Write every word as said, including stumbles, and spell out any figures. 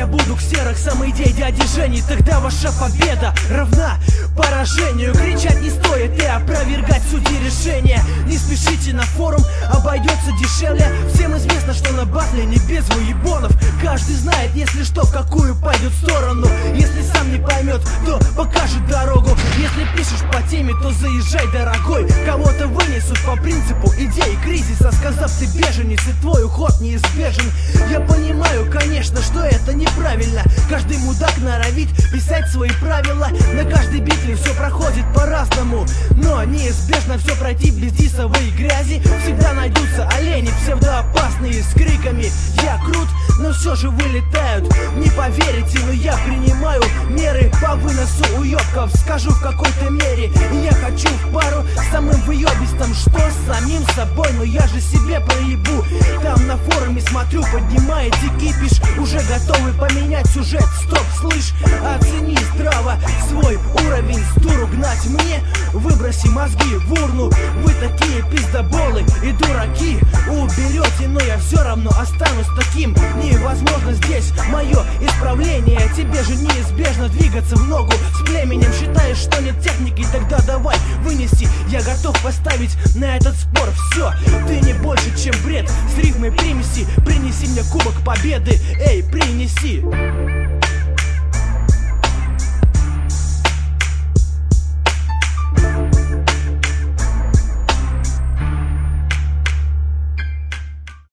я буду ксерокс самой идеи дяди Жени, тогда ваша победа равна поражению. Кричать не стоит и опровергать сути решения. Не спешите на форум, обойдется дешевле. Всем известно, что на батле не без выебонов. Каждый знает, если что, в какую пойдет сторону. Если сам не поймет, то покажет дорогу. Если пишешь по теме, то заезжай, дорогой. Кого-то вынесут по принципу идеи кризиса, сказав ты беженец и твой уход неизбежен. Я понимаю, конечно, что это неправильно. Каждый мудак норовит писать свои правила. На каждой битве все проходит по-разному, но неизбежно все пройти без дисовой грязи. Всегда найдутся олени псевдоопасные с криками «Я крут!», но все же вылетают. Не поверите, но я принимаю меры по выносу уёбков. Скажу в какой-то мере, и я хочу в пару с самым выёбистом, что с самим собой, но я же себе проебу. Там на форуме смотрю, поднимаете кипиш, уже готовы поменять сюжет. Стоп, слышь, оцени здраво свой уровень. С дуру гнать мне, выброси мозги в урну. Вы такие пиздоболы и дураки. Уберете, но я все равно останусь таким. Невозможно здесь мое исправление. Тебе же неизбежно двигаться в ногу с племенем. Считаешь, что нет техники, тогда давай вынеси. Я готов поставить на этот спор все. Ты не больше, чем бред с рифмой примеси. Принеси мне кубок победы, эй, принеси.